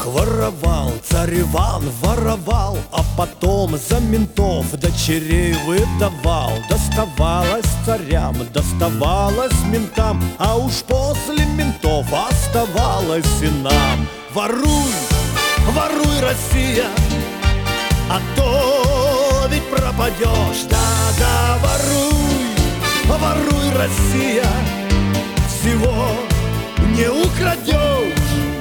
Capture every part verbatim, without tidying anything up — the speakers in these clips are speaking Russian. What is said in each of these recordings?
горох воровал, царь Иван воровал, а потом за ментов дочерей выдавал. Доставалось царям, доставалось ментам, а уж после ментов оставалось и нам. Воруй, воруй, Россия, а то ведь пропадешь. Да-да, воруй, воруй, Россия, всего не украдешь.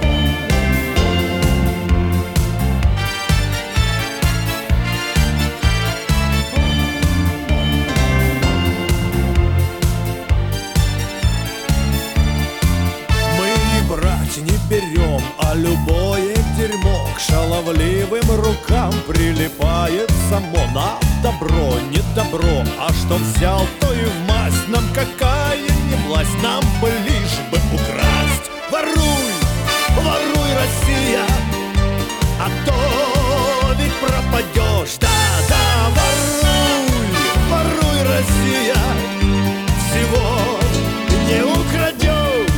Не берем, а любое дерьмо к шаловливым рукам прилипает само. Нам добро, не добро, а что взял, то и в масть. Нам какая не власть, нам бы лишь бы украсть. Воруй, воруй, Россия, а то ведь пропадешь. Да-да, воруй, воруй, Россия, всего не украдешь.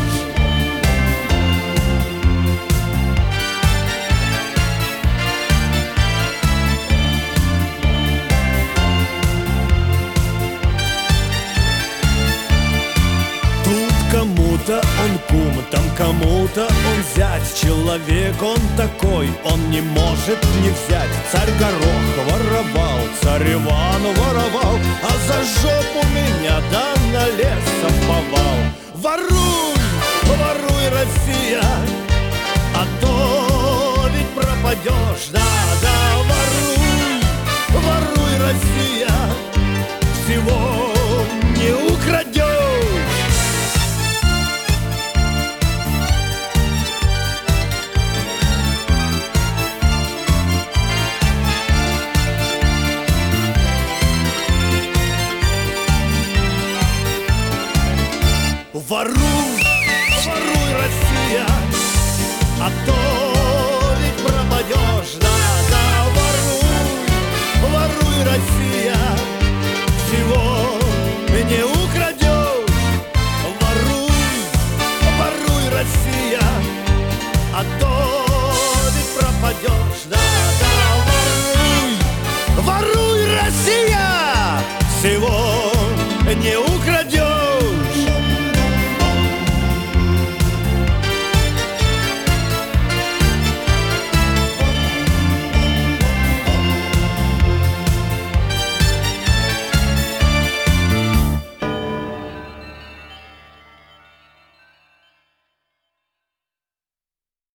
Кому-то он кум, там кому-то он зять. Человек он такой, он не может не взять. Царь Горох воровал, царь Иван воровал, а за жопу меня да на лесом повал. Воруй, воруй, Россия, а то ведь пропадешь. Да-да, воруй, воруй, Россия, всего не украдешь. Воруй, воруй, Россия, а то ведь пропадешь. Да-да, воруй, воруй, Россия, всего не украдешь. Воруй, воруй, Россия, а то ведь пропадешь. Да-да, воруй, воруй, Россия, всего не украдешь.